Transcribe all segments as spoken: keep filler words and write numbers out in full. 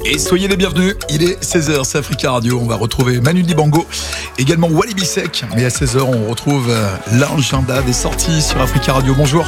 Et soyez les bienvenus, il est seize heures, c'est Africa Radio, on va retrouver Manu Dibango, également Wally Bissek, mais à seize heures on retrouve l'agenda des sorties sur Africa Radio. Bonjour.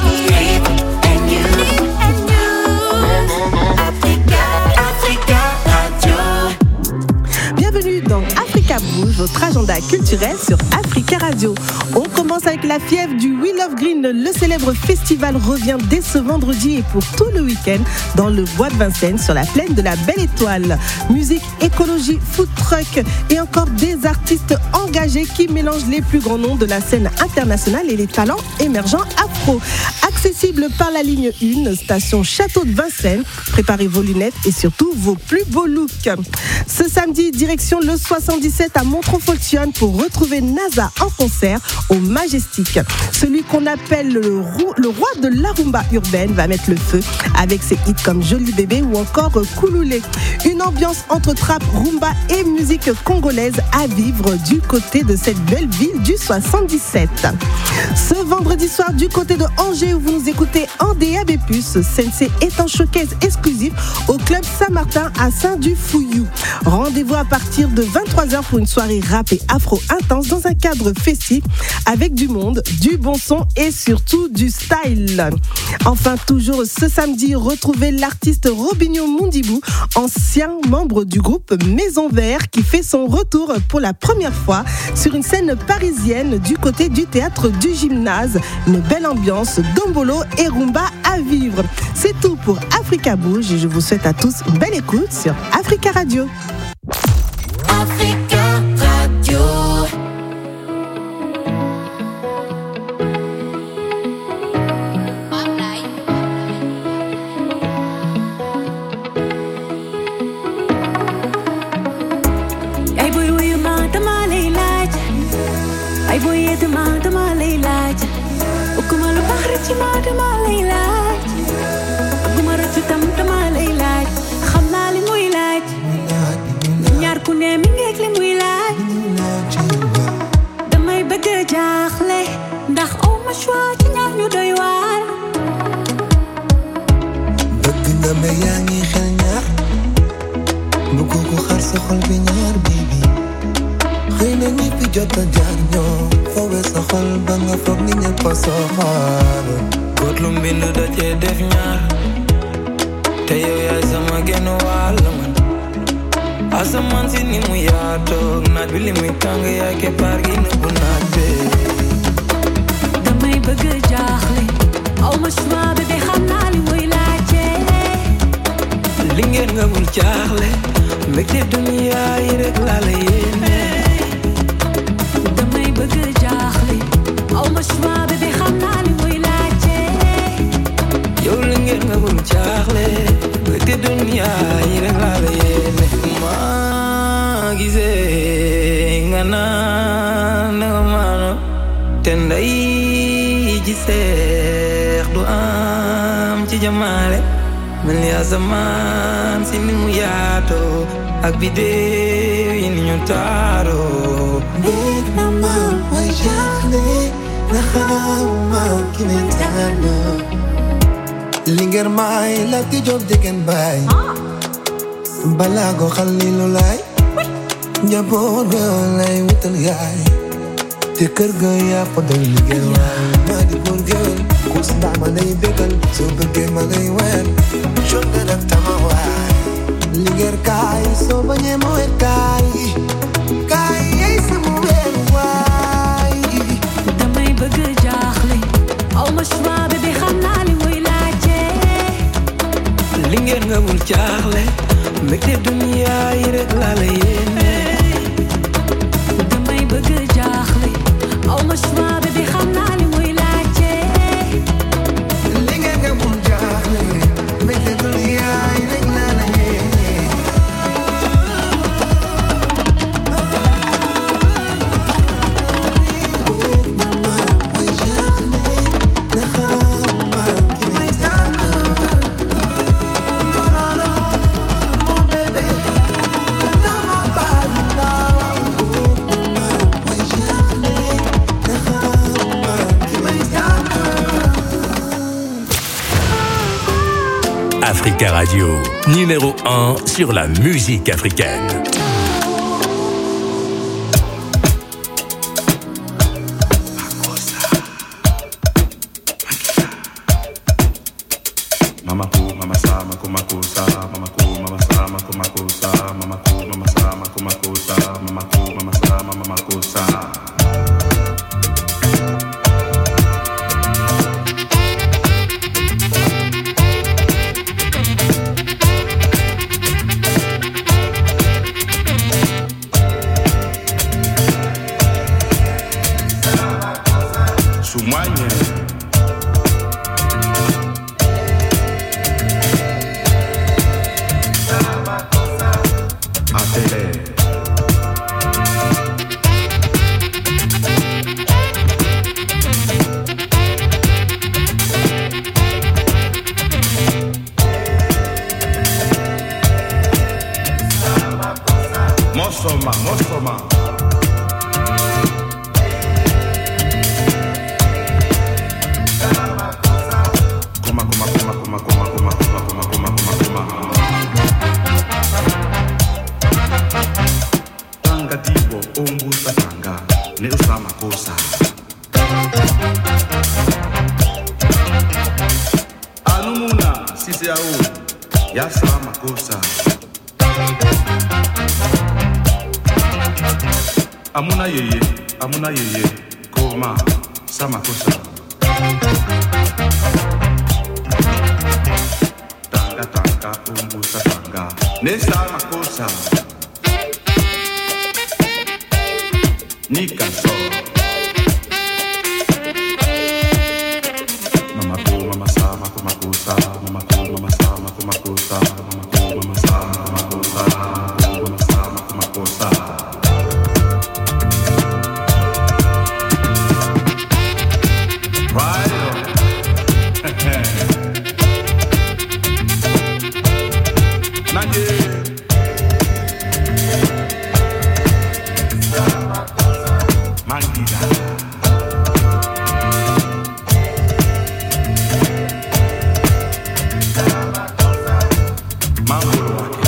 Bienvenue dans Africa Bouge, votre agenda culturel sur Africa Radio. On commence avec la fièvre du We Love Green. Le célèbre festival revient dès ce vendredi et pour tout le week-end dans le bois de Vincennes sur la plaine de la Belle Étoile. Musique, écologie, food truck et encore des artistes engagés qui mélangent les plus grands noms de la scène internationale et les talents émergents afro. Accessible par la ligne un, station Château de Vincennes. Préparez vos lunettes et surtout vos plus beaux looks. Ce samedi, direction le soixante-dix-sept à Montreux-Foltionne pour retrouver NASA en concert au Majestic. Celui qu'on appelle le, roi, le roi de la rumba urbaine va mettre le feu avec ses hits comme Joli Bébé ou encore Kouloulé. Une ambiance entre trap, rumba et musique congolaise à vivre du côté de cette belle ville du soixante-dix-sept. Ce vendredi soir, du côté de Angers où vous nous écoutez en D A B plus, Sensei est en showcase exclusif au club Saint-Martin à Saint-Du-Fouillou. Rendez-vous à partir de vingt-trois heures pour une soirée rap et afro intense dans un cadre festif avec du monde, du bon son et surtout du style. Enfin, toujours ce samedi, retrouvez l'artiste Robinho Mundibou, ancien membre du groupe Maison Vert, qui fait son retour pour la première fois sur une scène parisienne du côté du théâtre du Gymnase. Une belle ambiance, dombolo et rumba à vivre. C'est tout pour Africa Bouge et je vous souhaite à tous une belle écoute sur Africa Radio. Africa Radio. Ay boy wuyu ma dama lay laaj ay boy yee dama dama lay laaj ukuma lu baax rek ci ma dama lay laaj ukuma rek ci tam dama lay laaj xam naa li muy laaj ñaar ku ne mi ngeeg li muy laaj damay bëgg a jaaxle ndax aw ma choix ci ñaar ñu doy waar bëgg nga ma yaa ngi xel ñaar bu ko ko xar sa xol bi ñaar bibi xëy na ñi fi jot a jaar ñoo foowe sa xol ba nga foog ni ñëpp a soxaar góot lu mbind da cee def ñaar te yow yaay sama genn wàll man asamaan si ni mu yaatoo naaj bi li muy tàng yaay keppaar gi nëbbu naaj bi damay bëgg a jaaxle aw ma choix bi de xam naa li muy laajte li ngeen nga bul jaaxle mbégte duniyaa yi rek laa la yéene damay bëgg a jaaxle aw ma choix bi de xam naa li muy laajte yow li ngeen nga bul jaaxle mbégte duniyaa yi rek laa la yéene maa gisee nga naan nga maano te nday ji seex du am ci jamaale mel ni asamaan si ni mu yaatoo ak biddew yi ni ñu taaroo néeg na ma mooy jaaxle na xawma ki ne tànn lingeer maay la ti job jegen baay balaago xalilu laay njaboot ga lay wutal yaay te kër ga yaa fa doy liggéey waay maa di góor géwél kus ndaa ma lay bégal soo bëggee ma lay weer coon nga def tama waay lingeer kaay soo bañee ma weer kaay kaay yey sama weer waay damay bëgg a jaaxle aw ma choix bi de xam naa li muy laajte lingeer nga bul jaaxle mbégte duniyaa yi rek laa la yéene damay bëgg a jaaxle aw ma choix bi de xam naa li muy laajte lingeer nga bul jaaxle mbégte duniyaa yi rek laa la yéene Africa Radio, numéro un sur la musique africaine. Mama ku, mama sa, mako mako sa, mama ku, mama sa, mako mako sa, mama ku, mama sa, mako mako sa, mama ku, mama sa, mama mako sa. Sumanye. Mosoma, Mosoma. Kuma, kuma, kuma, kuma, kuma, kuma, kuma, kuma, kuma, kuma, kuma. Tanga tipo, umbu tanga, ne usama kosa. Anumuna, sisi au, ya sama kosa. Amuna yeye, amuna yeye, koma, sama kosa. Tanga tanga, umbu tanga, ne sama kosa. Ni canso. Mama ko, mama sa, mako mako sa, mama ko, mama sa, mako mako sa, mama ko, mama sa, mako mako sa, mama sa, mako mako sa. Right on. Nage. Mangida. Mambo wake.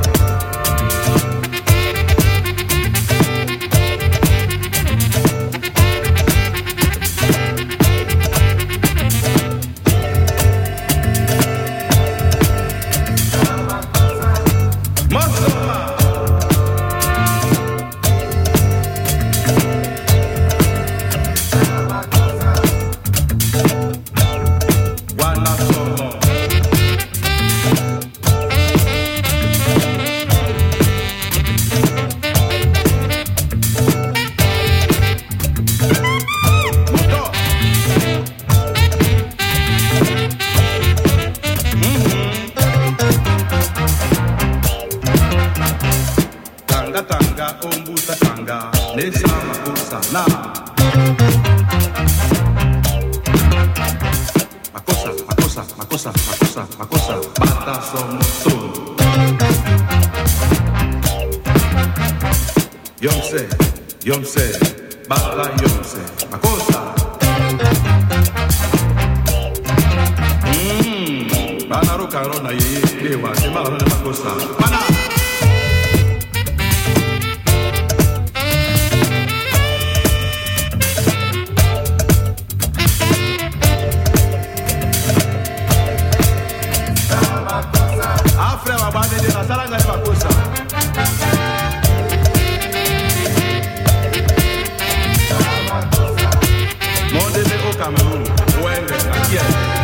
Yomse, bala yomse, makosa. Mmm, bana roka rona ye, lewa, sema rona makosa. Bana. Afre wa bane de na saranga ni makosa. Cameroon, Wenge, Nakia.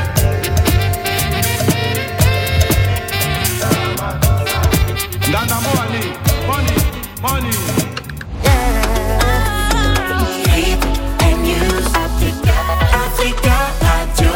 Ngana money, money, money. Hip and news, Africa, Africa Radio.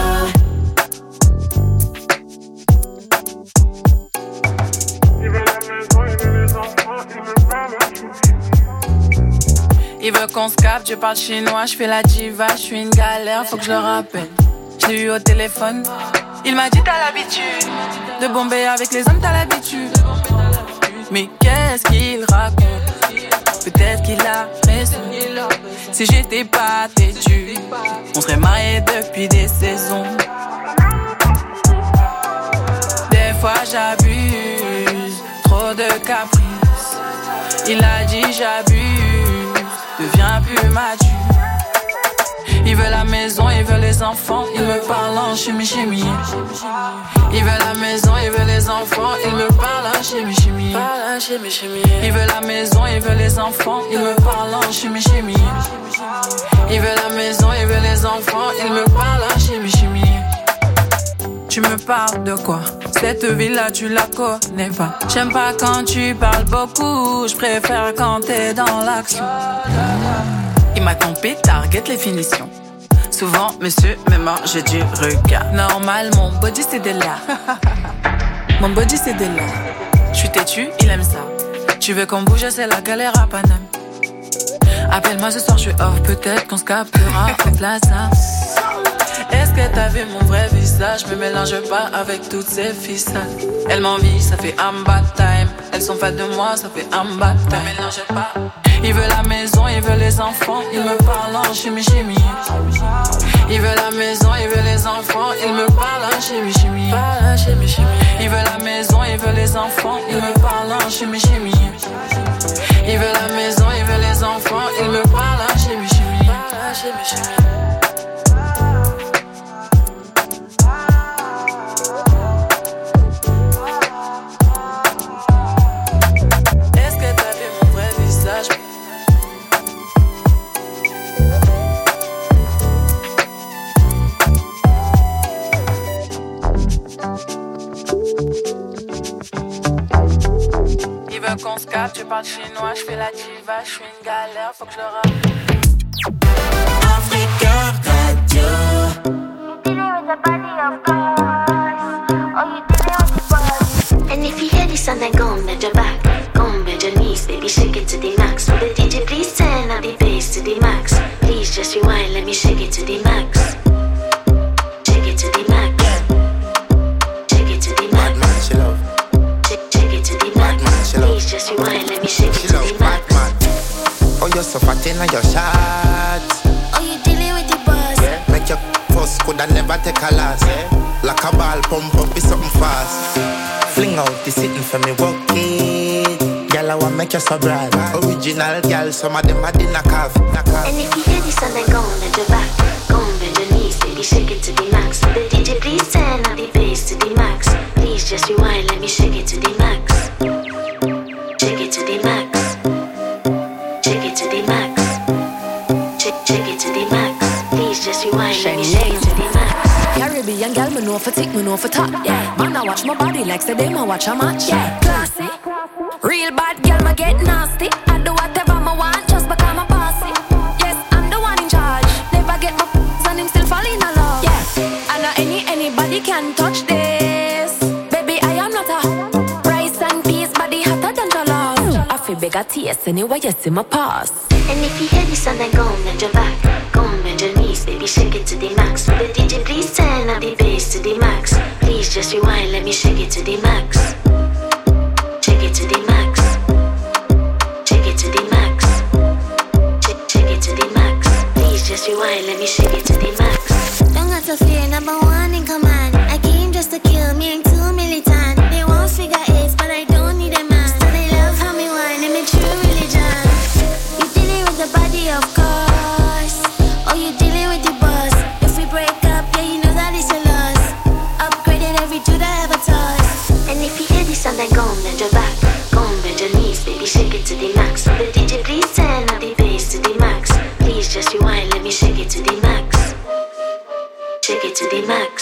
Il veut qu'on se capte, je parle chinois, je fais la diva, je suis une galère, faut que je le rappelle. Je l'ai eu au téléphone, il m'a dit t'as l'habitude de bomber avec les hommes, t'as l'habitude. Mais qu'est-ce qu'il raconte? Peut-être qu'il a raison. Si j'étais pas têtu, on serait mariés depuis des saisons. Des j'abuse, trop de caprices. Il a dit j'abuse, deviens plus mature. Il veut la maison, il veut les enfants, il me parle en chimie chimie. Il veut la maison, il veut les enfants, il me parle en chimie chimie. Il veut la maison, il veut les enfants, il me parle en chimie chimie. Il veut la maison, il veut les enfants, il me parle en chimie chimie. Tu me parles de quoi? Cette ville-là, tu la connais pas. J'aime pas quand tu parles beaucoup, je préfère quand t'es dans l'action. Il m'a trompé, target les finitions. Souvent, monsieur me mange du regard. Normal, mon body c'est de là. Mon body c'est de là. J'suis têtu, il aime ça. Tu veux qu'on bouge, c'est la galère à Paname. Appelle-moi ce soir, je suis off. Peut-être qu'on se captera en plaza. Est-ce que t'as vu mon vrai visage? Me mélange pas avec toutes ces ficelles. Elle m'envie, ça fait un bad time. Elles sont fans de moi, ça fait un bad time. Me mélange pas. Il veut la maison, il veut les enfants, il me parle en chimie chimie. Il veut la maison, il veut les enfants, il me parle en chimie chimie. Il veut la maison, il veut les enfants, il me parle en chimie chimie. Il veut la maison, il veut les enfants, il me parle en chimie chimie. Qu'on se capte, je parle chinois, je fais la diva, je suis une galère, faut que je le rappelle. Africa Radio. And if you hear this and then go on bend your back, go on bend your knees, baby shake it to the max. Will the D J please turn up the bass to the max? Please just rewind, let me shake it to the max. Shake it to the max. Shake it to the max. Man, she love. Shake it to the max. Please just rewind, let me shake it to the max. Oh, you're so fat in your shots. Oh, you dealing with the boss? Yeah. Make your first could I never take a loss. Yeah. Like a ball pump up, it's something fast. Fling out the sitting for me, walk it. Girl, I want make you so bright. Original girl, some of them are in a calf. And if you hear this and then go on bend your back, go on bend your knees, baby shake it to the max. Will the D J please turn up the bass to the max? Please just rewind, let me shake it to the max. Shake it to the max. Shake it to the max. Shake, shake it to the max. Please just rewind, let me shake it to the max. Caribbean girl, me know for tick, me know for top. Yeah, man, I watch my body like say them, I watch a match. Yeah, classy. Real bad girl, me get nasty. I do whatever me want just because I'm bossy. Yes, I'm the one in charge. Never get my f***s and him still fall in love. Yeah, I know any anybody can touch this. Baby, I am not a rice and peas, body hotter than jollof. I feel bigger taste anyway, you see my pass. And if you hear this and then go on bend your back, go on bend your knees, baby shake it to the max. Will the D J please turn up the bass to the max? Please just rewind, let me shake it to the max. Shake it to the max. Shake it to the max. Shake, shake it to the max. Please just rewind, let me shake it to the max. Don't got to fear, number one in command. I came just to kill, me ain't too militant. They won't figure eight, but I don't need a man. Still they love how me whine, and me true religion. You dealing with the body, of course. Oh, you dealing with the boss. If we break up, yeah, you know that it's a loss. Upgraded every dude I ever tossed. And if you hear this and then go on bend your back, go on bend your knees, baby shake it to the max. Will the D J please turn up the bass to the max? Please just rewind, let me shake it to the max. Shake it to the max.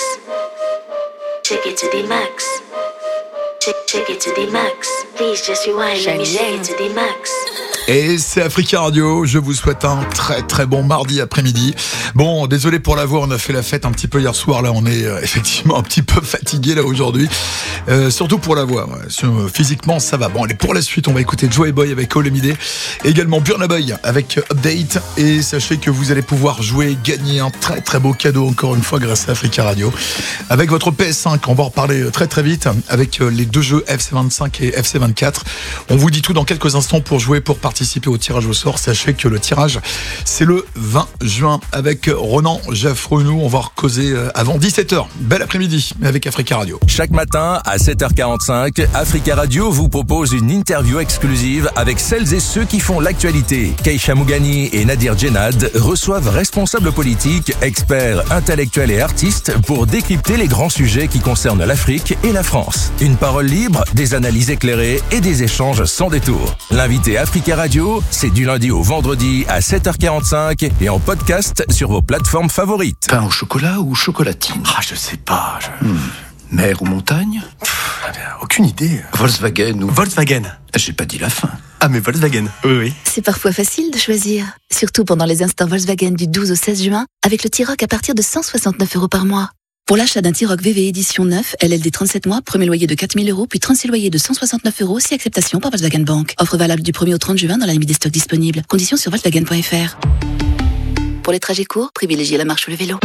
Shake it to the max. Shake, shake it to the max. Please just rewind, let me shake it to the max. Et c'est Africa Radio, je vous souhaite un très très bon mardi après-midi. Bon, désolé pour la voix, on a fait la fête un petit peu hier soir, là on est euh, effectivement un petit peu fatigué là aujourd'hui, euh, surtout pour la voix, ouais. Sur, euh, physiquement ça va. Bon allez, pour la suite on va écouter Joey Boy avec Olemide, également Burna Boy avec Update, et sachez que vous allez pouvoir jouer, gagner un très très beau cadeau encore une fois grâce à Africa Radio, avec votre P S cinq, on va en reparler très très vite, avec les deux jeux F C vingt-cinq et F C vingt-quatre. On vous dit tout dans quelques instants pour jouer, pour participer au tirage au sort. Sachez que le tirage c'est le vingt juin avec Ronan Jaffrenou. On va recauser avant dix-sept heures. Bel après-midi avec Africa Radio. Chaque matin à à sept heures quarante-cinq, Africa Radio vous propose une interview exclusive avec celles et ceux qui font l'actualité. Keisha Mougani et Nadir Djenad reçoivent responsables politiques, experts, intellectuels et artistes pour décrypter les grands sujets qui concernent l'Afrique et la France. Une parole libre, des analyses éclairées et des échanges sans détour. L'invité Africa Radio, c'est du lundi au vendredi à sept heures quarante-cinq et en podcast sur vos plateformes favorites. Pain au chocolat ou chocolatine? Ah, je sais pas. Je... Hmm. Mer ou montagne? Pff, aucune idée. Volkswagen ou... Volkswagen. J'ai pas dit la fin. Ah, mais Volkswagen. Oui, oui. C'est parfois facile de choisir. Surtout pendant les instants Volkswagen du douze au seize juin, avec le T-Roc à partir de cent soixante-neuf euros par mois. Pour l'achat d'un T-Roc V V édition neuf, L L D trente-sept mois, premier loyer de quatre mille euros, puis trente-six loyers de cent soixante-neuf euros, si acceptation par Volkswagen Bank. Offre valable du premier au trente juin dans la limite des stocks disponibles. Conditions sur volkswagen point f r. Pour les trajets courts, privilégiez la marche ou le vélo.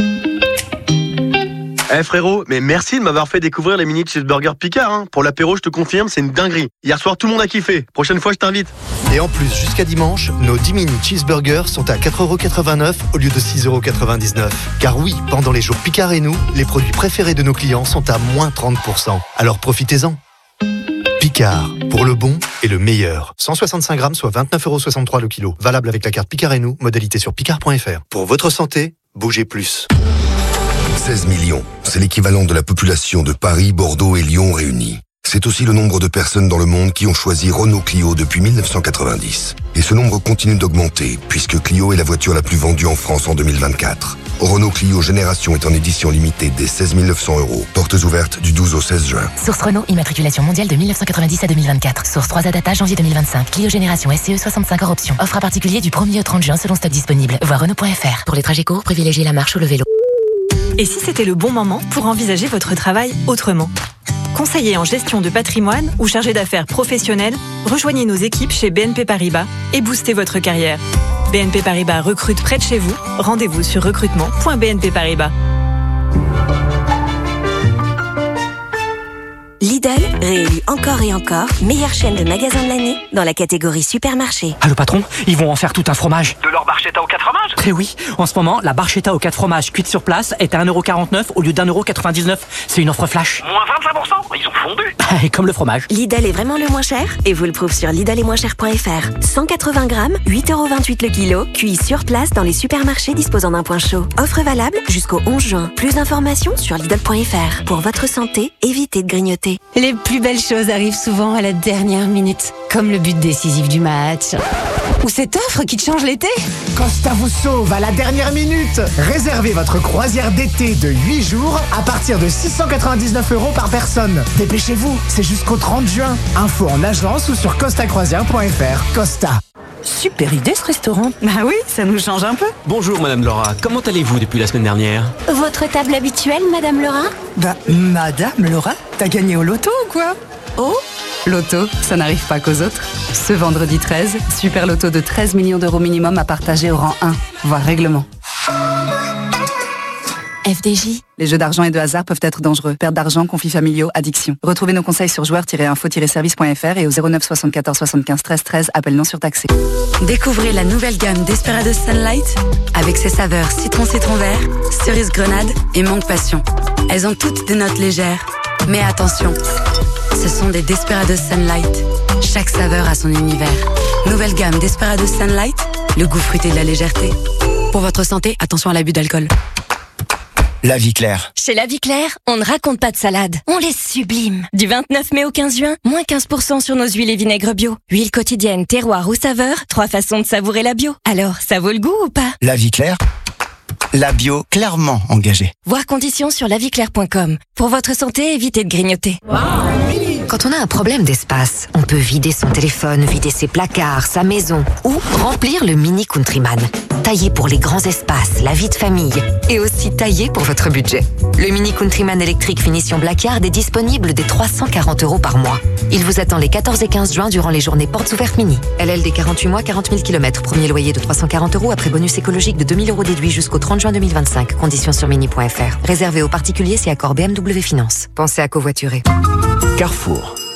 Eh hey frérot, mais merci de m'avoir fait découvrir les mini cheeseburgers Picard. Hein. Pour l'apéro, je te confirme, c'est une dinguerie. Hier soir, tout le monde a kiffé. Prochaine fois, je t'invite. Et en plus, jusqu'à dimanche, nos dix mini cheeseburgers sont à quatre euros quatre-vingt-neuf au lieu de six euros quatre-vingt-dix-neuf. Car oui, pendant les jours Picard et nous, les produits préférés de nos clients sont à moins trente pour cent. Alors profitez-en. Picard, pour le bon et le meilleur. cent soixante-cinq grammes, soit vingt-neuf euros soixante-trois le kilo. Valable avec la carte Picard et nous, modalité sur picard point f r. Pour votre santé, bougez plus. seize millions, c'est l'équivalent de la population de Paris, Bordeaux et Lyon réunis. C'est aussi le nombre de personnes dans le monde qui ont choisi Renault Clio depuis mille neuf cent quatre-vingt-dix. Et ce nombre continue d'augmenter, puisque Clio est la voiture la plus vendue en France en deux mille vingt-quatre. Renault Clio Génération est en édition limitée dès seize mille neuf cents euros. Portes ouvertes du douze au seize juin. Source Renault, immatriculation mondiale de mille neuf cent quatre-vingt-dix à deux mille vingt-quatre. Source trois A data, janvier deux mille vingt-cinq. Clio Génération S C E soixante-cinq hors option. Offre à particulier du premier au trente juin selon stock disponible. Voir Renault point f r. Pour les trajets courts, privilégiez la marche ou le vélo. Et si c'était le bon moment pour envisager votre travail autrement? Conseiller en gestion de patrimoine ou chargé d'affaires professionnel, rejoignez nos équipes chez B N P Paribas et boostez votre carrière. B N P Paribas recrute près de chez vous. Rendez-vous sur recrutement point b n p paribas. Lidl, réélu encore et encore, meilleure chaîne de magasins de l'année dans la catégorie supermarché. Allô patron, ils vont en faire tout un fromage. De leur barchetta aux quatre fromages? Eh oui, en ce moment, la barchetta aux quatre fromages cuite sur place est à un euro quarante-neuf au lieu d'un euro quatre-vingt-dix-neuf. C'est une offre flash. Moins vingt-cinq pour cent? Ils ont fondu. Et comme le fromage. Lidl est vraiment le moins cher et vous le prouve sur lidl est moins cher point f r. cent quatre-vingts grammes, huit euros vingt-huit le kilo, cuit sur place dans les supermarchés disposant d'un point chaud. Offre valable jusqu'au onze juin. Plus d'informations sur lidl point f r. Pour votre santé, évitez de grignoter. Les plus belles choses arrivent souvent à la dernière minute, comme le but décisif du match. Ou cette offre qui te change l'été. Costa vous sauve à la dernière minute. Réservez votre croisière d'été de huit jours à partir de six cent quatre-vingt-dix-neuf euros par personne. Dépêchez-vous, c'est jusqu'au trente juin. Info en agence ou sur costa croisière point f r. Costa. Super idée ce restaurant. Bah oui, ça nous change un peu. Bonjour Madame Laura, comment allez-vous depuis la semaine dernière? Votre table habituelle, Madame Laura? Bah, Madame Laura, t'as gagné au loto ou quoi? Oh, Loto, ça n'arrive pas qu'aux autres. Ce vendredi treize, super loto de treize millions d'euros minimum à partager au rang un, voire règlement. F D J. Les jeux d'argent et de hasard peuvent être dangereux. Perte d'argent, conflits familiaux, addiction. Retrouvez nos conseils sur joueurs tiret info tiret service point f r et au zéro neuf soixante-quatorze soixante-quinze treize treize, appel non surtaxé. Découvrez la nouvelle gamme Desperados Sunlight avec ses saveurs citron citron vert, cerise grenade et mangue passion. Elles ont toutes des notes légères. Mais attention, ce sont des Desperados Sunlight. Chaque saveur a son univers. Nouvelle gamme Desperados Sunlight, le goût fruité de la légèreté. Pour votre santé, attention à l'abus d'alcool. La Vie Claire. Chez La Vie Claire, on ne raconte pas de salade, on les sublime. Du vingt-neuf mai au quinze juin, moins quinze pour cent sur nos huiles et vinaigres bio. Huile quotidienne, terroir ou saveur, trois façons de savourer la bio. Alors, ça vaut le goût ou pas? La Vie Claire, la bio clairement engagée. Voir conditions sur la vie claire point com. Pour votre santé, évitez de grignoter. Quand on a un problème d'espace, on peut vider son téléphone, vider ses placards, sa maison ou remplir le Mini Countryman. Taillé pour les grands espaces, la vie de famille et aussi taillé pour votre budget. Le Mini Countryman électrique finition Blackard est disponible dès trois cent quarante euros par mois. Il vous attend les quatorze et quinze juin durant les journées portes ouvertes mini. L L D quarante-huit mois, quarante mille kilomètres. Premier loyer de trois cent quarante euros après bonus écologique de deux mille euros déduit jusqu'au trente juin deux mille vingt-cinq. Conditions sur mini point f r. Réservé aux particuliers si accord B M W Finance. Pensez à covoiturer. Carrefour,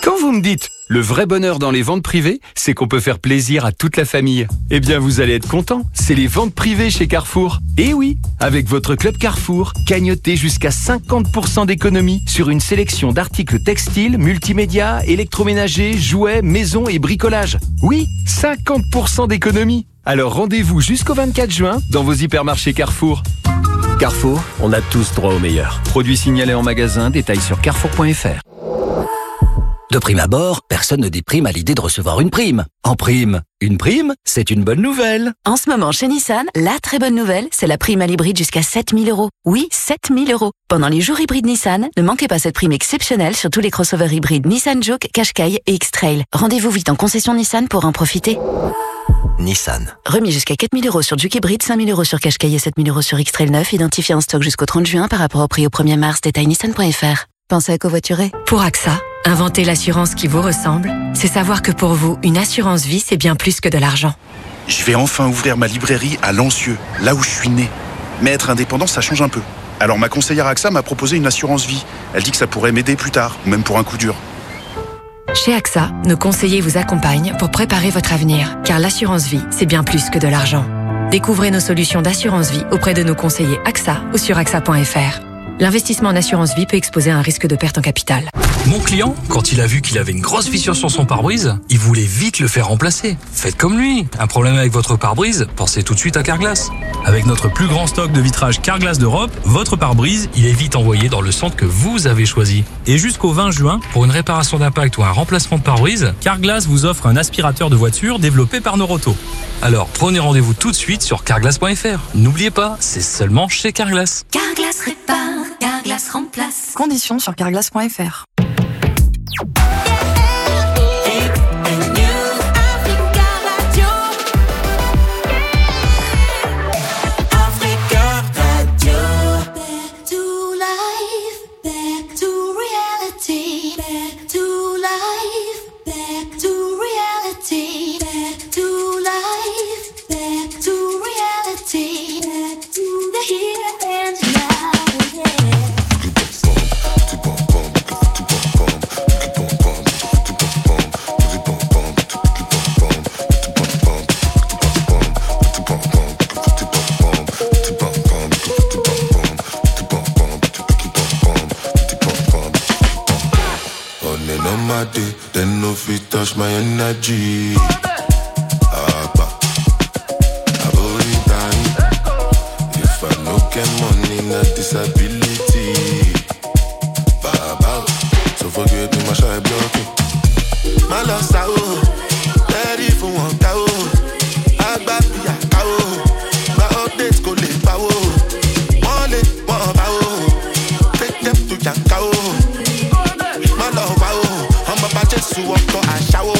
Quand vous me dites le vrai bonheur dans les ventes privées, c'est qu'on peut faire plaisir à toute la famille. Eh bien, vous allez être content. C'est les ventes privées chez Carrefour. Et oui, avec votre club Carrefour, gagnotez jusqu'à cinquante pour cent d'économie sur une sélection d'articles textiles, multimédia, électroménagers, jouets, maison et bricolage. Oui, cinquante pour cent d'économie. Alors rendez-vous jusqu'au vingt-quatre juin dans vos hypermarchés Carrefour. Carrefour, on a tous droit au meilleur. Produits signalés en magasin, détails sur carrefour point f r. De prime abord, personne ne déprime à l'idée de recevoir une prime. En prime, une prime, c'est une bonne nouvelle. En ce moment, chez Nissan, la très bonne nouvelle, c'est la prime à l'hybride jusqu'à sept mille euros. Oui, sept mille euros. Pendant les jours hybrides Nissan, ne manquez pas cette prime exceptionnelle sur tous les crossovers hybrides Nissan Juke, Qashqai et X-Trail. Rendez-vous vite en concession Nissan pour en profiter. Nissan. Remis jusqu'à quatre mille euros sur Juke hybride, cinq mille euros sur Qashqai et sept mille euros sur X-Trail neuf, identifié en stock jusqu'au trente juin par rapport au prix au premier mars, détail nissan point f r. Pensez à covoiturer. Pour AXA, inventer l'assurance qui vous ressemble, c'est savoir que pour vous, une assurance vie, c'est bien plus que de l'argent. Je vais enfin ouvrir ma librairie à Lancieux, là où je suis né. Mais être indépendant, ça change un peu. Alors ma conseillère AXA m'a proposé une assurance vie. Elle dit que ça pourrait m'aider plus tard, ou même pour un coup dur. Chez AXA, nos conseillers vous accompagnent pour préparer votre avenir, car l'assurance vie, c'est bien plus que de l'argent. Découvrez nos solutions d'assurance vie auprès de nos conseillers AXA ou sur A X A point F R. L'investissement en assurance vie peut exposer à un risque de perte en capital. Mon client, quand il a vu qu'il avait une grosse fissure sur son pare-brise, il voulait vite le faire remplacer. Faites comme lui. Un problème avec votre pare-brise, pensez tout de suite à Carglass. Avec notre plus grand stock de vitrage Carglass d'Europe, votre pare-brise, il est vite envoyé dans le centre que vous avez choisi. Et jusqu'au vingt juin, pour une réparation d'impact ou un remplacement de pare-brise, Carglass vous offre un aspirateur de voiture développé par Noroto. Alors prenez rendez-vous tout de suite sur carglass point f r. N'oubliez pas, c'est seulement chez Carglass. Carglass répare, Carglass remplace. Conditions sur carglass point f r. Then no fit touch my energy. Abba, abori time. If I no get money, na disability. Baba, so forget me, my shy blocking. My loss out, ready for one cow. Agba pia cow. My updates go late power. One late, one power. Take them to your cow. My love power. Just to walk on a shower.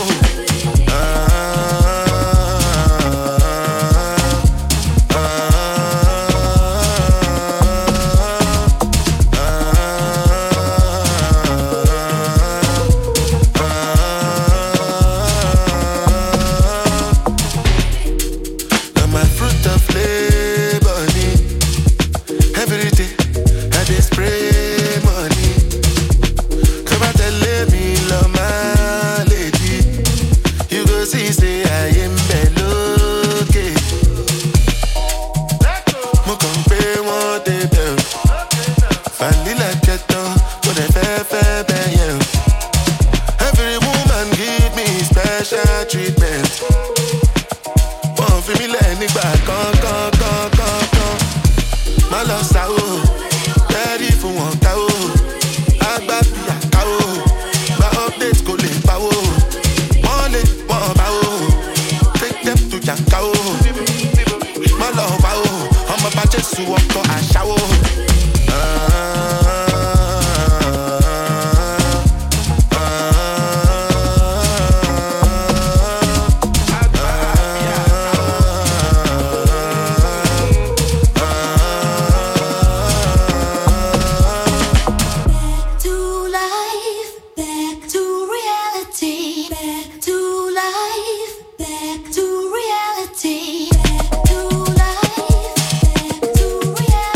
To reality, back to life, back to reality.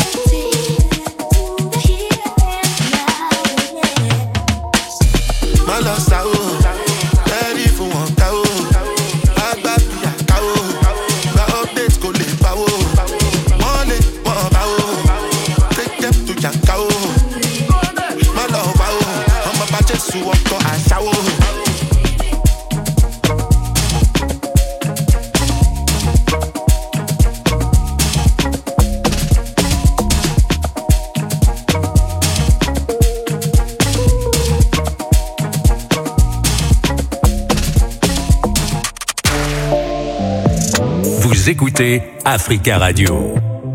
my love sour. Ready for one cow. I got the cow. My updates go live power. One it, one power. Take them to your cow. My love power. I'm about to see what I shower. Vous écoutez Africa Radio.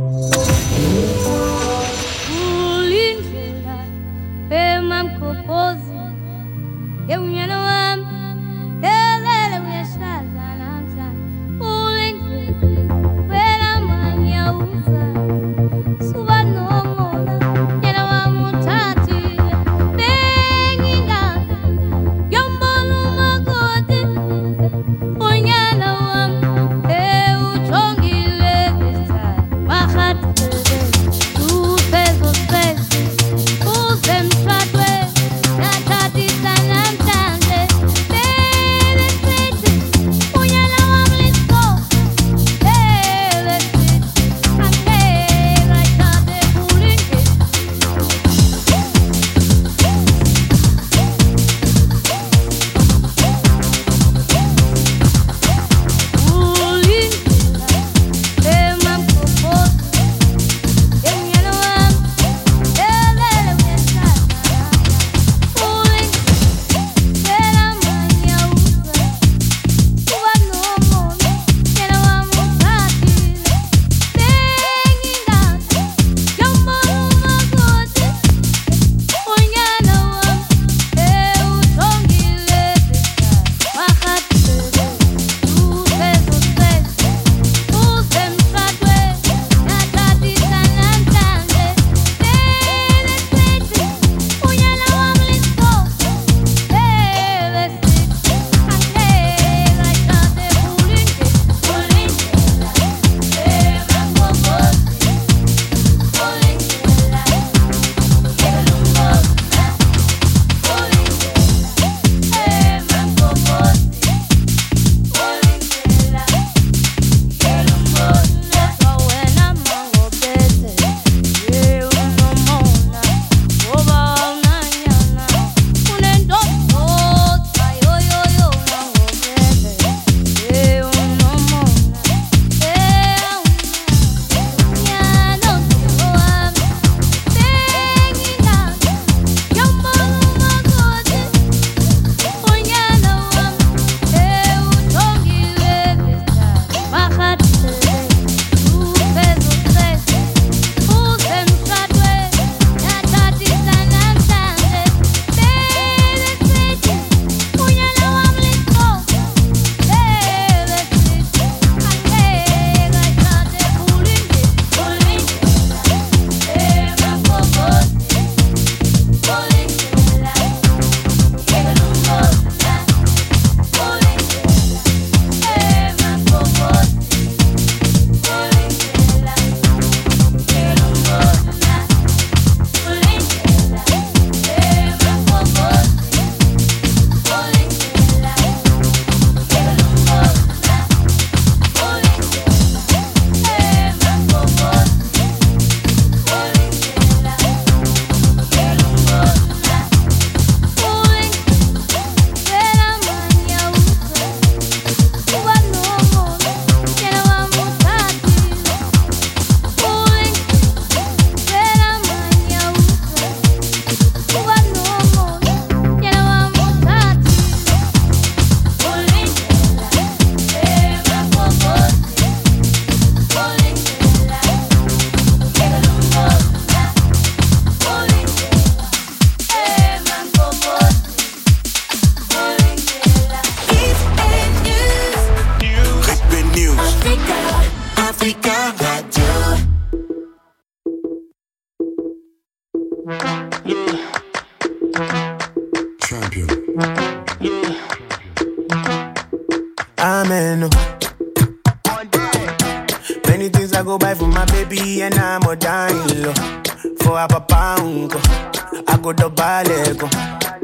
Amen. Many things I go buy for my baby and I'm a dying low. For a papa uncle, I go to ballet.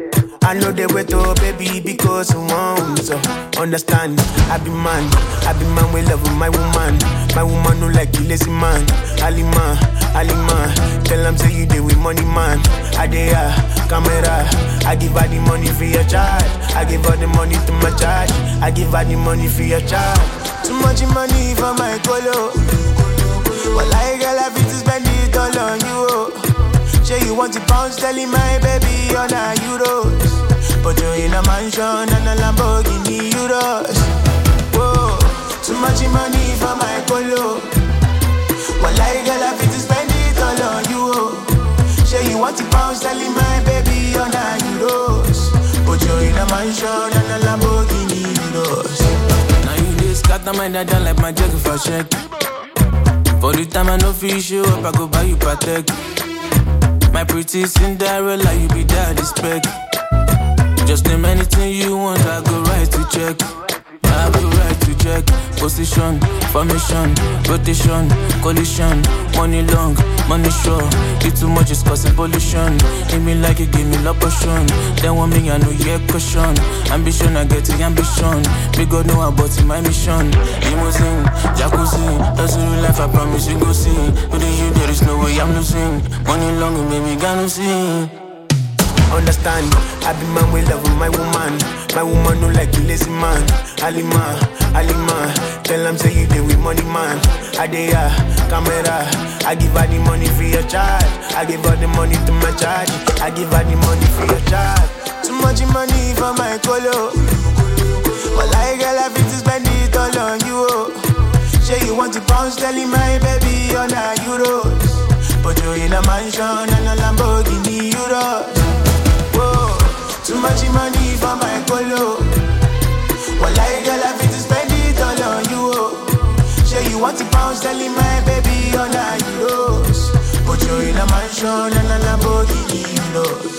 I know they wait, oh baby, because I want so understand. I be man, I be man, we love my woman. My woman no like you lazy man. Alima, Alima, tell them say you deal with money man. Adea, camera, I give her the money for your charge. I give her the money to my charge. I give her the money for your charge. Too much money for my colo. Well, I girl, I fit to spend it all on you. Say you want to pounds, telling my baby on a euros. But you're in a mansion and a Lamborghini euros. Whoa, too much money for my colo. Well, I girl, I fit to spend it all on you. Say you want to pounds, telling my baby on a euros. But you're in a mansion and a Lamborghini euros. Now you just got the mind that don't like my jacket for check. For the time I know fish you up, I go buy you Patek. My pretty Cinderella, you be daddy spec. Just name anything you want, I go right to check. I go right to check. Position, formation, rotation, collision. Money long, money short. You too much is causing pollution. Give me like you give me love potion. Then one me I know you caution. Ambition, I get the ambition. Big God know about it, my mission. Limousine, jacuzzi. That's the real life, I promise you go see. With you there is no way I'm losing. Money long, and baby, gonna see. Understand, I be man, we love my woman. My woman no like you lazy man. Alima, Alima, tell them say you deal with money man. Adea, camera, I give her the money for your charge. I give her the money to my charge. I give her the money for your charge. Too much money for my colo. Well, I girl, I fit to spend it all on you. Say you want to pounds, telling my baby on a euros. But you're in a mansion and a Lamborghini euros. Too much money for my colo. Well, I girl, I fit to spend it all on you. Say you want to pounds, telling my baby on a euros. But you're in a mansion and a Lamborghini euros.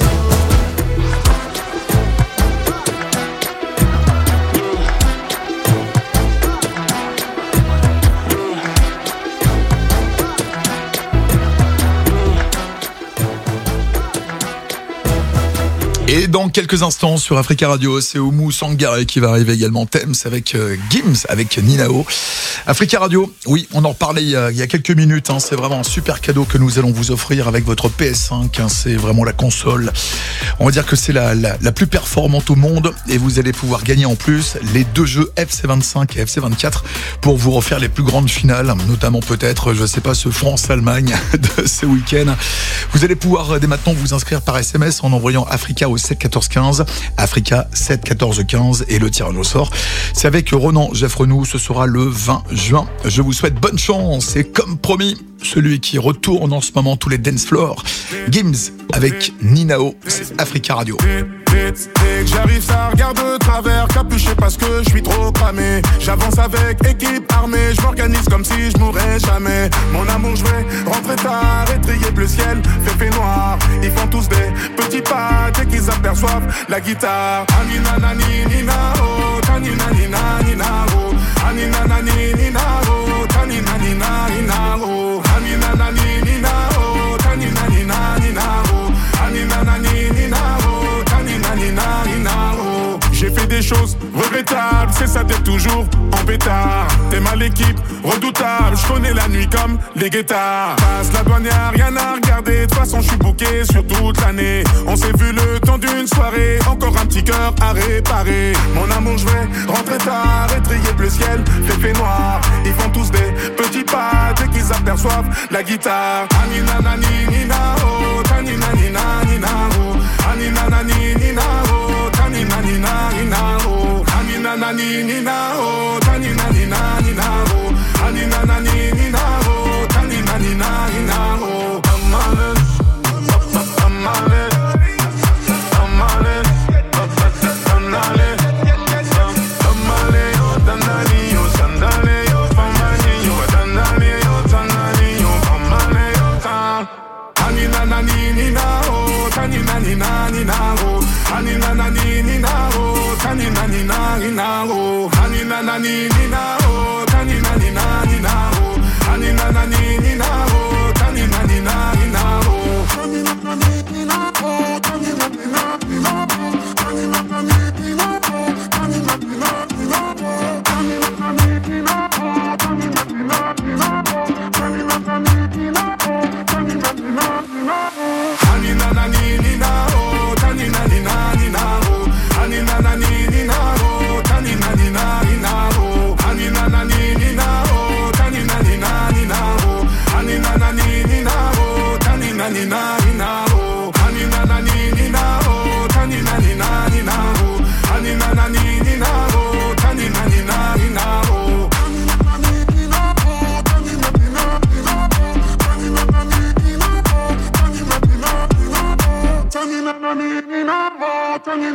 Et dans quelques instants sur Africa Radio, c'est Oumou Sangaré qui va arriver également. Thames avec euh, Gims, avec Ninao. Africa Radio, oui, on en reparlait il y a, il y a quelques minutes. Hein, c'est vraiment un super cadeau que nous allons vous offrir avec votre P S cinq. Hein, c'est vraiment la console. On va dire que c'est la, la, la plus performante au monde. Et vous allez pouvoir gagner en plus les deux jeux F C vingt-cinq et F C vingt-quatre pour vous refaire les plus grandes finales. Notamment peut-être, je ne sais pas, ce France-Allemagne de ce week-end. Vous allez pouvoir dès maintenant vous inscrire par S M S en envoyant Africa au sept quatorze quinze, Africa sept quatorze quinze et le tirage au sort. C'est avec Ronan Geoffrenou, ce sera le vingt juin. Je vous souhaite bonne chance et comme promis, celui qui retourne en ce moment tous les dance floors, Gims avec Ninao, c'est Africa Radio. Dès que j'arrive, ça regarde de travers, capuché parce que je suis trop cramé. J'avance avec équipe armée, je m'organise comme si je mourrais jamais. Mon amour, je vais rentrer tard, étrier bleu ciel, fait fait noir. Ils font tous des petits pas dès qu'ils aperçoivent la guitare. Anina nani nina oh, tanina nina nina oh, anina nani nina oh, tanina nina nina oh, anina nani nina oh, tanina nina nina oh, anina nani nina oh, tanina nina nina oh. J'ai fait des choses regrettables, c'est ça d'être toujours en pétard. T'es mal l'équipe, redoutable, je connais la nuit comme les guettards. Passe la douane, y'a rien à regarder, de toute façon je suis booké sur toute l'année. On s'est vu le temps d'une soirée, encore un petit cœur à réparer. Mon amour, je vais rentrer tard, étrier bleu ciel, fait fait noir. Ils font tous des petits pas dès qu'ils aperçoivent la guitare. Anina nani nina oh, tanina nina nina oh, anina nani nina oh, tanina nina nina oh, anina nani nina oh, tanina nina nina oh, anina nani nina oh, tanina nina nina oh. Amale, amale, amale, amale, amale, oh danali, oh sandale, oh famani, oh danali, oh danali, oh amale, oh tan. Anina nani nina oh, tanina nina nina oh, anina nani nina oh, tanina nina nina oh, anina nani nina oh, tanina nina nina oh, anina nani nina oh, tanina nina nina oh, anina nani nina oh, tanina nina nina oh,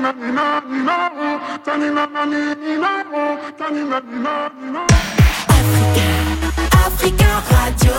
Africa Radio.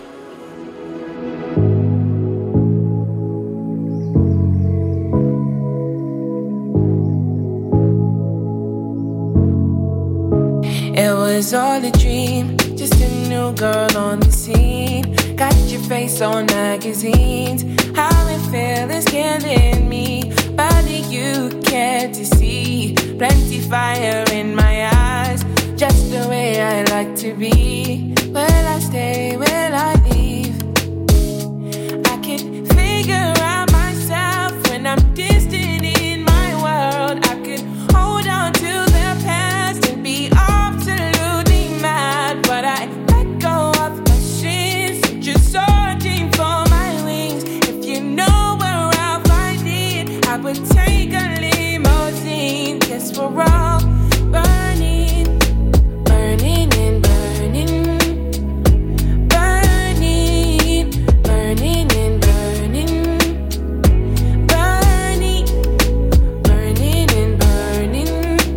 It was all a dream, just a new girl on the scene. Got your face on magazines. How it feels is killing me. Body you care to see. Plenty fire in my eyes, just the way I like to be. Will I stay, will I leave? I can figure out myself when I'm distant in my world. I could hold on to the past and be absolutely mad, but I let go of my shins, just searching for my wings. If you know where I'll find it, I would take a limousine. Guess we're all burning, burning and burning, burning, burning and burning, burning, burning and burning,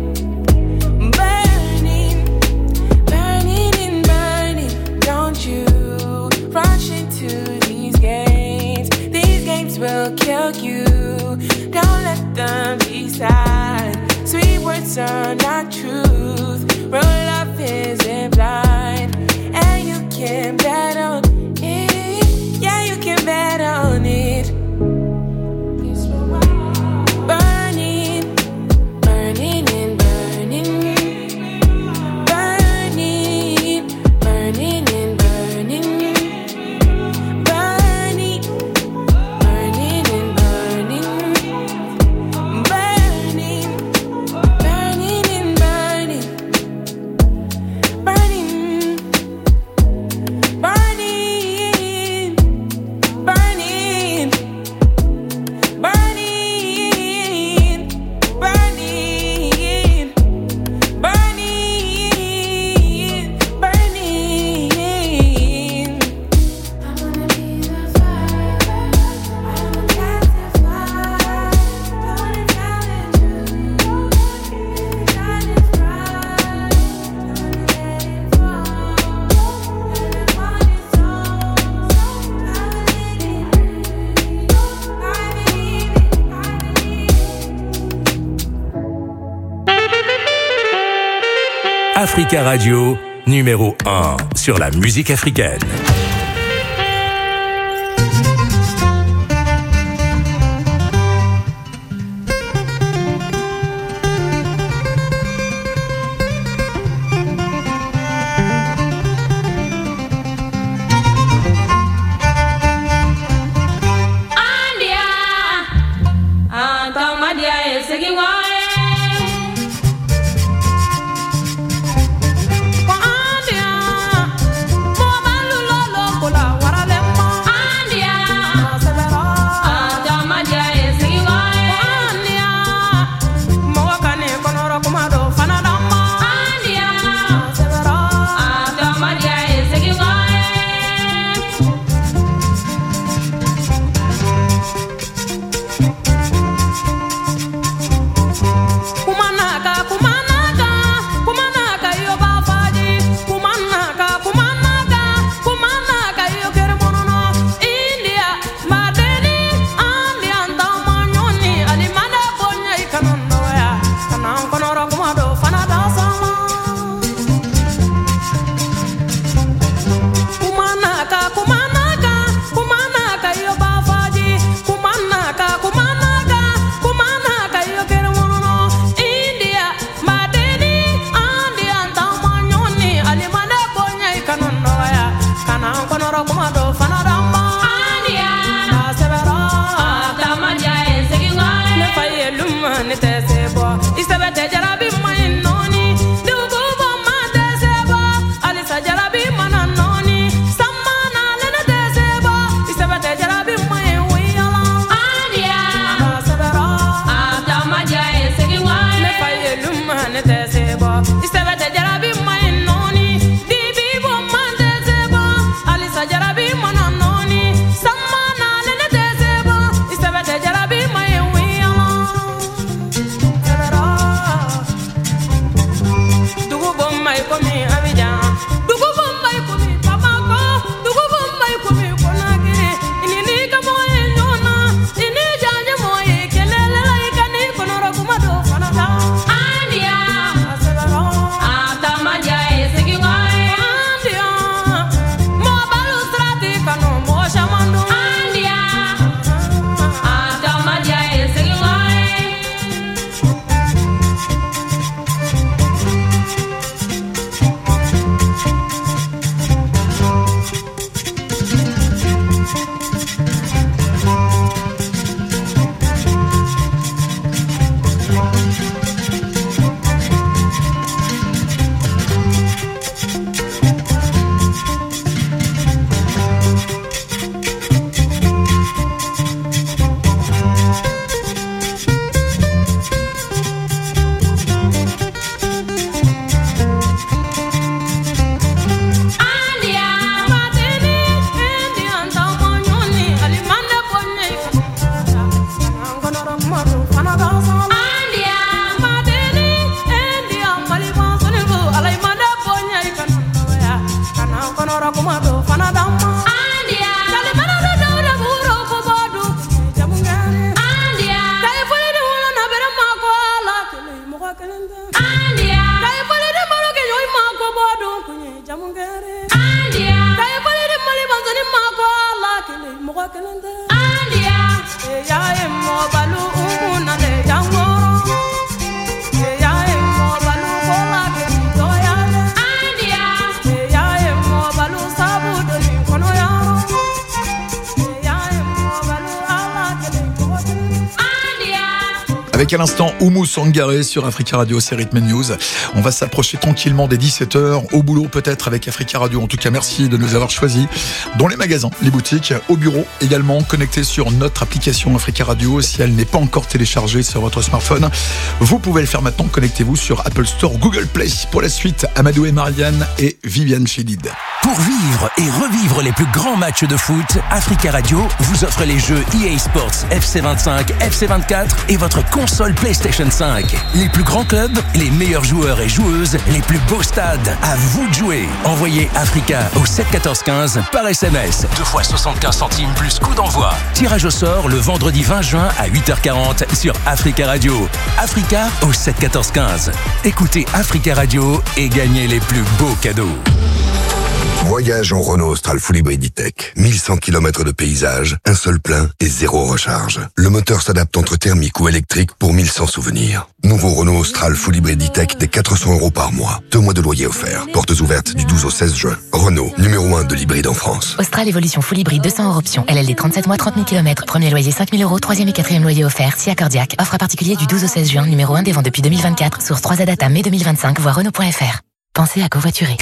burning, burning and burning. Don't you rush into these games. These games will kill you. Don't let them decide. Sweet words are not truth. Real love isn't blind. And you can bet on it. Yeah, you can bet on it. Burning, burning and burning, burning, burning and burning, burning, burning and burning, burning, burning and burning, burning, burning, burning, burning, burning, burning, burning. I wanna be the fire. I wanna catch the fire. I wanna tell the truth. Shine it bright. I wanna let it fall. And I want it so, so. I believe it. I believe it. I believe it. Africa Radio, numéro un sur la musique africaine. Andia, Antamadia is singing why. Andia, Mama Lolo, Kola, Waralema. Andia, Antamadia is singing why. Andia, Mawakane, Konoro, Kumado, Fanadama. Andia, Antamadia is singing why. Kumanaka, kumanaka, kumanaka, yo bafaji. Kumanaka, kumanaka, kumanaka, yo keremono. India, madeni, andi antamanyoni. Alimanda bonya ikanono ya. Kanang konoro kumado fanada sama. Kumanaka, kumanaka, kumanaka, yo bafaji. Kumanaka, kumanaka, kumanaka, yo keremono. India, madeni, andi antamanyoni. Alimanda bonya ikanono ya. Kanang konoro kumado fanada ma. Andia, asebera, antamadia is singing why. Ne faye luma ne tesebo. Isabete jarabi mainoni. Dugu bomma tesebo. Alisa jarabi mananoni. Samana lene tesebo. Isabete jarabi mai wiyala. Andia, asebera, antamadia is singing why. Ne faye luma ne tesebo. Isabete jarabi mainoni. Dibi bomma tesebo. Alisa jarabi mananoni. Samana lene tesebo. Isabete jarabi mai wiyala. Avec à l'instant Oumou Sangaré sur Africa Radio, c'est Rhythm News. On va s'approcher tranquillement des dix-sept heures, au boulot peut-être avec Africa Radio. En tout cas, merci de nous avoir choisis dans les magasins, les boutiques, au bureau également, connectés sur notre application Africa Radio. Si elle n'est pas encore téléchargée sur votre smartphone, vous pouvez le faire maintenant. Connectez-vous sur Apple Store, Google Play. Pour la suite, Amadou et Marianne et Viviane Chedid. Pour vivre et revivre les plus grands matchs de foot, Africa Radio vous offre les jeux E A Sports F C vingt-cinq, F C vingt-quatre et votre console PlayStation cinq. Les plus grands clubs, les meilleurs joueurs et joueuses, les plus beaux stades. À vous de jouer. Envoyez Africa au sept quatorze quinze par S M S. deux fois soixante-quinze centimes plus coup d'envoi. Tirage au sort le vendredi vingt juin à huit heures quarante sur Africa Radio. Africa au sept quatorze quinze. Écoutez Africa Radio et gagnez les plus beaux cadeaux. Voyage en Renault Austral Full Hybrid E-Tech. mille cent kilomètres de paysage, un seul plein et zéro recharge. Le moteur s'adapte entre thermique ou électrique pour mille cent souvenirs. Nouveau Renault Austral Full Hybrid E-Tech des quatre cents euros par mois. Deux mois de loyer offert. Portes ouvertes du douze au seize juin. Renault, numéro un de l'hybride en France. Austral Evolution Full Hybrid deux cents hors option. L L D trente-sept mois, trente mille kilomètres. Premier loyer cinq mille euros. Troisième et quatrième loyer offert. Si accordiaque. Offre à particulier du douze au seize juin. Numéro un des ventes depuis deux mille vingt-quatre. Source trois A Data mai deux mille vingt-cinq. Voir Renault point F R. Pensez à covoiturer.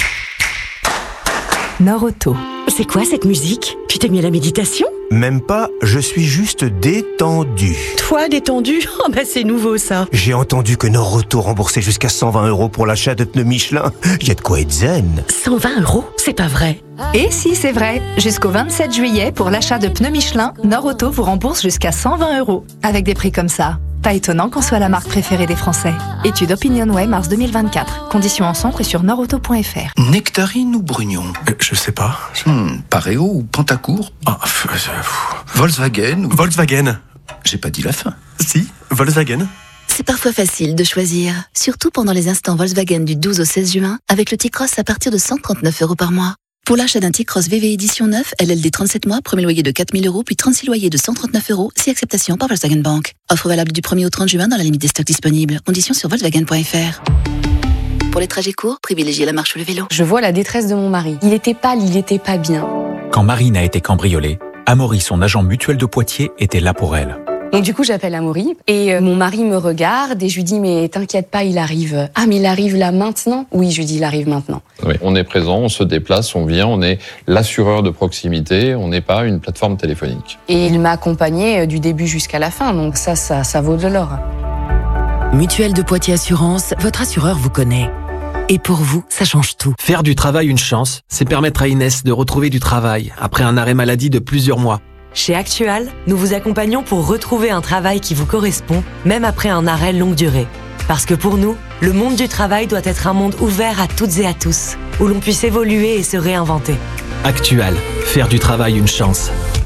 Nord Auto. C'est quoi cette musique? Tu t'es mis à la méditation? Même pas, je suis juste détendu. Toi, détendu? Oh bah c'est nouveau ça. J'ai entendu que Nord Auto remboursait jusqu'à cent vingt euros pour l'achat de pneus Michelin. Y a de quoi être zen. cent vingt euros? C'est pas vrai. Et si, c'est vrai. Jusqu'au vingt-sept juillet, pour l'achat de pneus Michelin, Nord Auto vous rembourse jusqu'à cent vingt euros. Avec des prix comme ça. Pas étonnant qu'on soit la marque préférée des Français. Étude Opinionway, mars deux mille vingt-quatre. Conditions en centre et sur nord auto point F R. Nectarine ou Brugnon euh, Je sais pas. Hmm, Pareo ou Pantacourt Ah, pff, pff. Volkswagen ou... Volkswagen. J'ai pas dit la fin. Si, Volkswagen. C'est parfois facile de choisir, surtout pendant les instants Volkswagen du douze au seize juin, avec le T-Cross à partir de cent trente-neuf euros par mois. Pour l'achat d'un T-Cross V V édition neuf, L L D trente-sept mois, premier loyer de quatre mille euros, puis trente-six loyers de cent trente-neuf euros, si acceptation par Volkswagen Bank. Offre valable du premier au trente juin dans la limite des stocks disponibles. Conditions sur Volkswagen point F R. Pour les trajets courts, privilégiez la marche ou le vélo. Je vois la détresse de mon mari. Il était pâle, il était pas bien. Quand Marine a été cambriolée, Amaury, son agent mutuel de Poitiers, était là pour elle. Donc du coup, j'appelle Amaury et euh, mon mari me regarde et je lui dis mais t'inquiète pas, il arrive. Ah mais il arrive là maintenant? Oui, je lui dis il arrive maintenant. Oui, on est présent, on se déplace, on vient, on est l'assureur de proximité, on n'est pas une plateforme téléphonique. Et il m'a accompagné du début jusqu'à la fin, donc ça, ça, ça vaut de l'or. Mutuelle de Poitiers Assurance, votre assureur vous connaît. Et pour vous, ça change tout. Faire du travail une chance, c'est permettre à Inès de retrouver du travail après un arrêt maladie de plusieurs mois. Chez Actual, nous vous accompagnons pour retrouver un travail qui vous correspond, même après un arrêt longue durée. Parce que pour nous, le monde du travail doit être un monde ouvert à toutes et à tous, où l'on puisse évoluer et se réinventer. Actual, faire du travail une chance.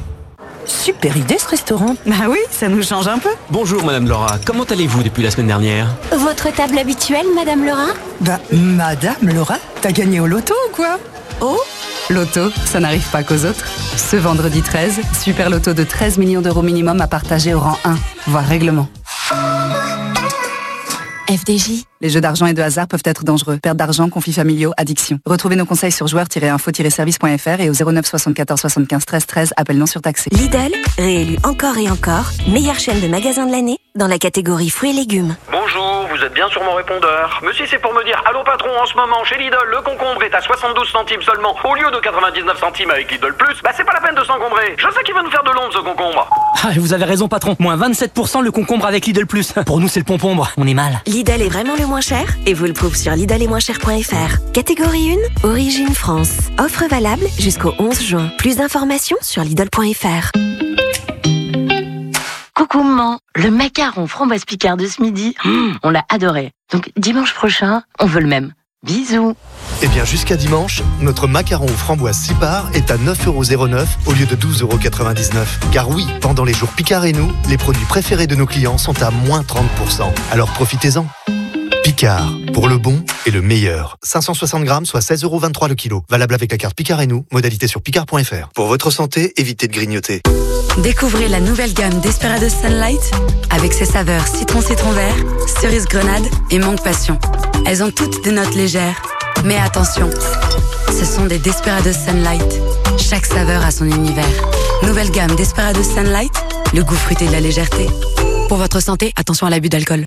Super idée ce restaurant. Bah oui, ça nous change un peu. Bonjour Madame Laura, comment allez-vous depuis la semaine dernière? Votre table habituelle, Madame Laura? Bah, Madame Laura, t'as gagné au loto ou quoi? Oh, loto, ça n'arrive pas qu'aux autres. Ce vendredi treize, super loto de treize millions d'euros minimum à partager au rang un, voire règlement. F D J, Les jeux d'argent et de hasard peuvent être dangereux. Perte d'argent, conflits familiaux, addiction. Retrouvez nos conseils sur joueurs tiret info tiret service point f r et au zéro neuf soixante-quatorze soixante-quinze treize treize, appel non surtaxé. Lidl, réélu encore et encore, meilleure chaîne de magasins de l'année dans la catégorie fruits et légumes. Bonjour, vous êtes bien sur mon répondeur. Monsieur, c'est pour me dire, allô patron, en ce moment, chez Lidl, le concombre est à soixante-douze centimes seulement, au lieu de quatre-vingt-dix-neuf centimes avec Lidl Plus. Bah c'est pas la peine de s'encombrer. Je sais qu'il va nous faire de l'ombre ce concombre. Ah, vous avez raison patron, moins vingt-sept pour cent le concombre avec Lidl Plus. Pour nous c'est le pompombre, on est mal. Lidl est vraiment le moins cher et vous le prouve sur lidl et moins cher point f r. Catégorie un, origine France. Offre valable jusqu'au onze juin. Plus d'informations sur lidl point f r. Coucou maman, le macaron framboise Picard de ce midi, mmh, on l'a adoré. Donc dimanche prochain, on veut le même. Bisous. Eh bien jusqu'à dimanche, notre macaron aux framboises six parts est à neuf euros zéro neuf au lieu de douze euros quatre-vingt-dix-neuf. Car oui, pendant les jours Picard et nous, les produits préférés de nos clients sont à moins trente pour cent. Alors profitez-en. Picard, pour le bon et le meilleur. cinq cent soixante grammes, soit seize euros vingt-trois le kilo. Valable avec la carte Picard et nous, modalité sur picard point f r. Pour votre santé, évitez de grignoter. Découvrez la nouvelle gamme Desperados Sunlight avec ses saveurs citron-citron vert, cerise grenade et mangue passion. Elles ont toutes des notes légères. Mais attention, ce sont des Desperados Sunlight. Chaque saveur a son univers. Nouvelle gamme Desperados Sunlight, le goût fruité de la légèreté. Pour votre santé, attention à l'abus d'alcool.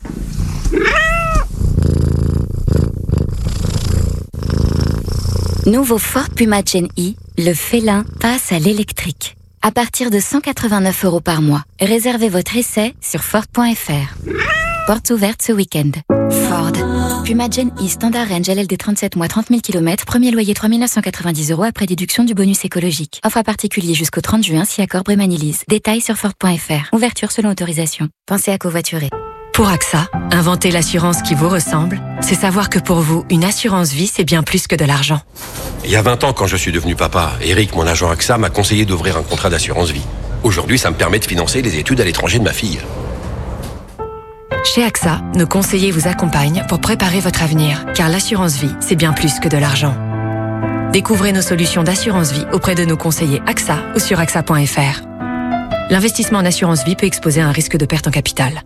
Nouveau Ford Puma Gen E, le félin passe à l'électrique. À partir de cent quatre-vingt-neuf euros par mois. Réservez votre essai sur Ford point f r. Portes ouvertes ce week-end. Ford. Puma Gen E Standard Range L L D trente-sept mois trente mille kilomètres. Premier loyer trois mille neuf cent quatre-vingt-dix euros après déduction du bonus écologique. Offre à particulier jusqu'au trente juin si accord Brémanilise. Détails sur Ford point f r. Ouverture selon autorisation. Pensez à covoiturer. Pour AXA, inventer l'assurance qui vous ressemble, c'est savoir que pour vous, une assurance vie, c'est bien plus que de l'argent. Il y a vingt ans, quand je suis devenu papa, Eric, mon agent AXA, m'a conseillé d'ouvrir un contrat d'assurance vie. Aujourd'hui, ça me permet de financer les études à l'étranger de ma fille. Chez AXA, nos conseillers vous accompagnent pour préparer votre avenir, car l'assurance vie, c'est bien plus que de l'argent. Découvrez nos solutions d'assurance vie auprès de nos conseillers AXA ou sur axa point f r. L'investissement en assurance vie peut exposer à un risque de perte en capital.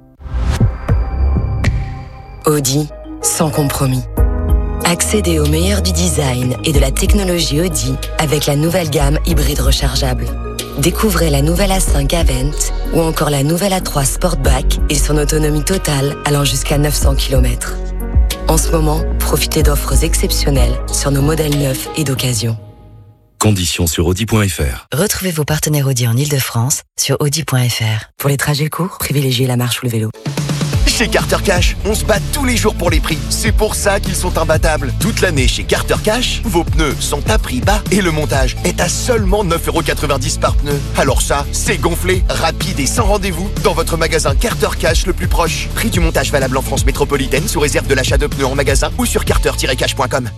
Audi, sans compromis. Accédez au meilleur du design et de la technologie Audi avec la nouvelle gamme hybride rechargeable. Découvrez la nouvelle A cinq Avent ou encore la nouvelle A trois Sportback et son autonomie totale allant jusqu'à neuf cents kilomètres. En ce moment, profitez d'offres exceptionnelles sur nos modèles neufs et d'occasion. Conditions sur audi point f r. Retrouvez vos partenaires Audi en Ile-de-France sur audi point f r. Pour les trajets courts, privilégiez la marche ou le vélo. Chez Carter Cash, on se bat tous les jours pour les prix. C'est pour ça qu'ils sont imbattables. Toute l'année chez Carter Cash, vos pneus sont à prix bas et le montage est à seulement neuf euros quatre-vingt-dix par pneu. Alors ça, c'est gonflé, rapide et sans rendez-vous dans votre magasin Carter Cash le plus proche. Prix du montage valable en France métropolitaine sous réserve de l'achat de pneus en magasin ou sur carter tiret cash point com.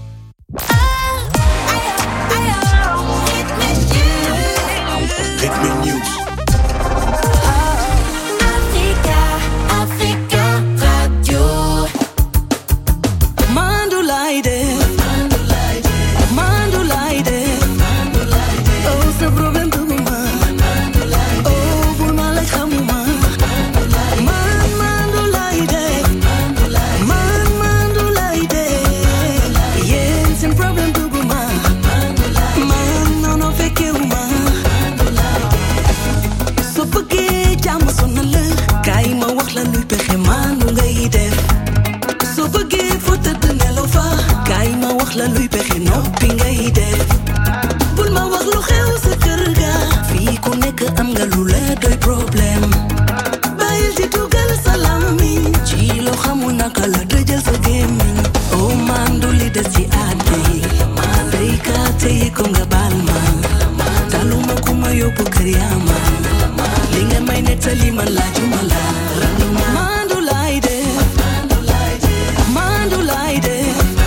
la luy pexe noppi ngay def bul ma wax lu xew sa kër ga fii ku nekk am nga lu la doy problème bàyyil di dugal salam mi ci loo xamul naka la dëjël sa gémmiñ oh man du li des ci àtte yi béykaate yi ko nga baal ma taluma ku ma yóbbu kër yaa ma li nga may nettali man laajuma la mandu lay def mandu lay def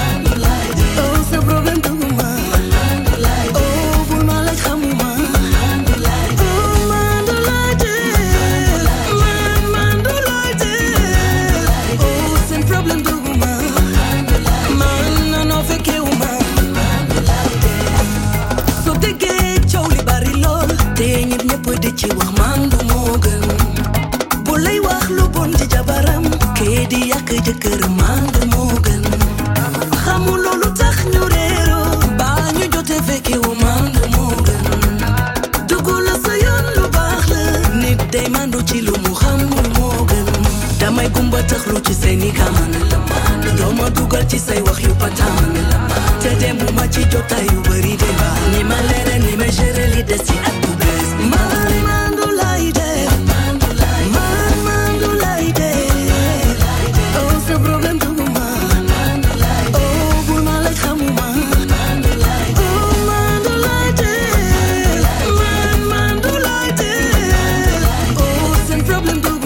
ci wax man du moo gën bu lay wax lu bon ci jabaram kee di yàq jëkkër man du moo taxlu ci say ni kaman doma dugal ci say wax yu patan te demu ma ci jota yu bari de ba ni ma lere ni ma gere li des ci at bu bes man mandu lay de man mandu lay de oh ce problème du moment oh bul ma lay xamuma oh mandu lay de man mandu lay de oh c'est problème du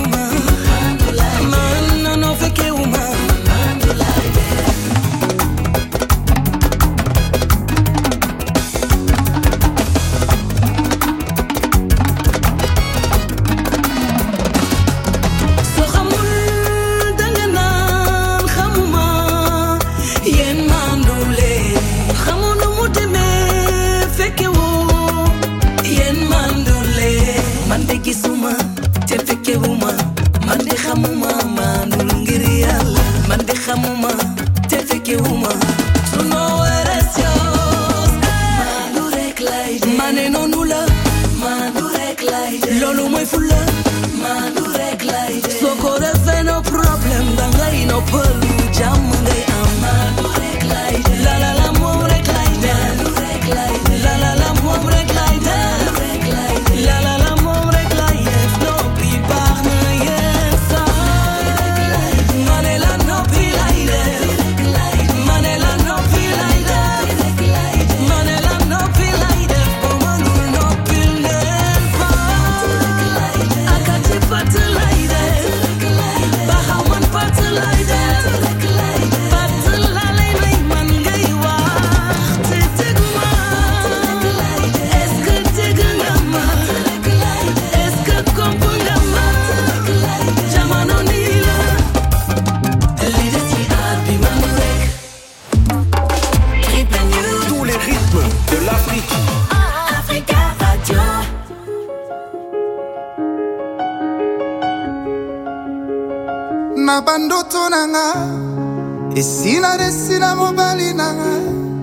Bandoto nanga esina desina mobali nanga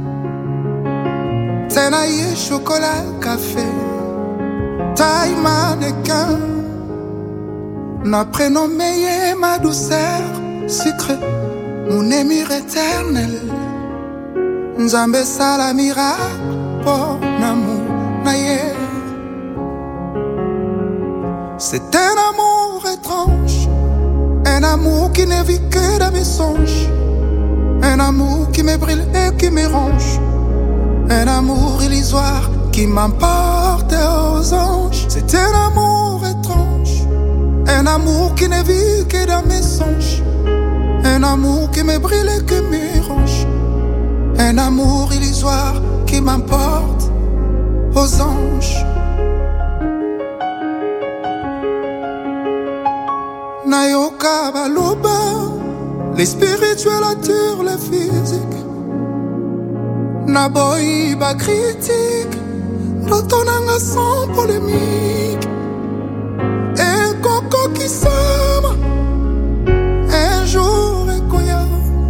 tena ye chocolat café taille mannequin n'a prénommé ye ma douceur sucré mon émir éternel Nzambe sala miracle pour amour na ye c'est un amour étrange. Un amour qui ne vit que dans mes songes. Un amour qui me brûle et qui me ronge. Un amour illusoire qui m'emporte aux anges. C'est un amour étrange. Un amour qui ne vit que dans mes songes. Un amour qui me brûle et qui me ronge. Un amour illusoire qui m'emporte aux anges. Nayoka baloba, les spirituels attirent les physiques. Naboy ba critique, rotonanga sans polémique. Et coco qui somme, un jour et koya.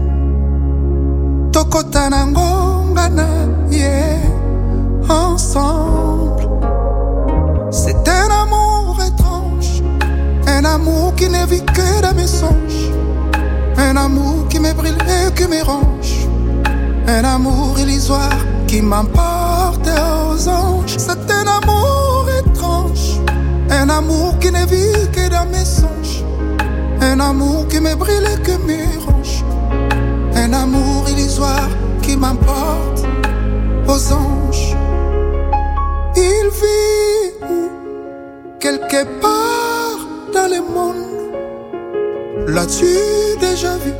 Tokotanango ngana, yeah, ensemble. C'est un amour étrange. Un amour qui ne vit que dans mes songes. Un amour qui me brûle et qui me ronge. Un amour illusoire qui m'emporte aux anges. C'est un amour étrange. Un amour qui ne vit que dans mes songes. Un amour qui me brûle et qui me ronge. Un amour illusoire qui m'emporte aux anges. Il vit où? Quelque part dans le monde. L'as-tu déjà vu?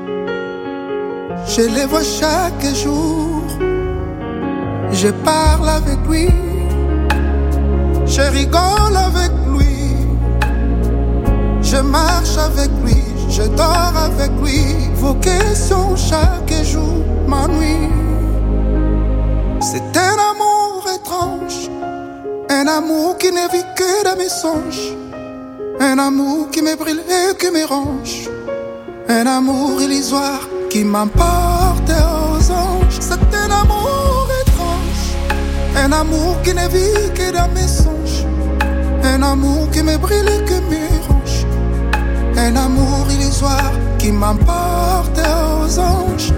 Je les vois chaque jour. Je parle avec lui. Je rigole avec lui. Je marche avec lui. Je dors avec lui. Vos questions chaque jour m'ennuient. C'est un amour étrange. Un amour qui ne vit que dans mes songes. Un amour qui me brûle et qui me ronge. Un amour illusoire qui m'emporte aux anges. C'est un amour étrange. Un amour qui ne vit que dans mes songes. Un amour qui me brûle et qui me ronge. Un amour illusoire qui m'emporte aux anges.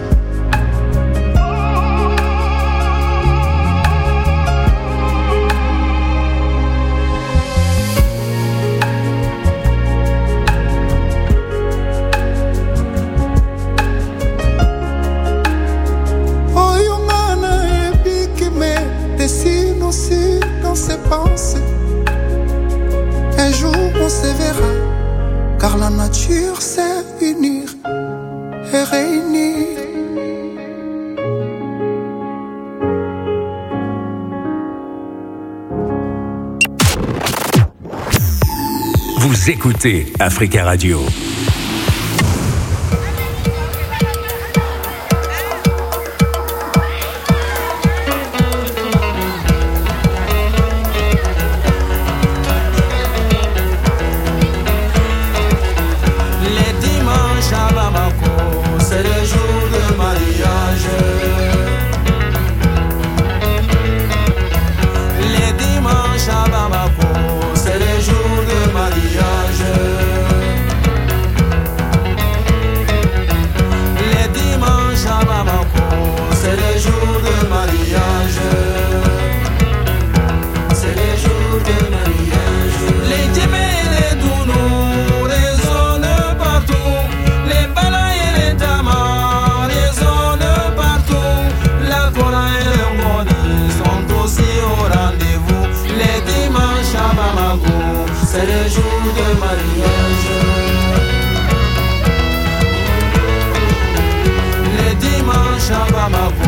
Dessine aussi dans ses pensées. Un jour on se verra, car la nature sait unir et réunir. Vous écoutez Africa Radio. C'est le jour de mariage. Les dimanches à Bamako.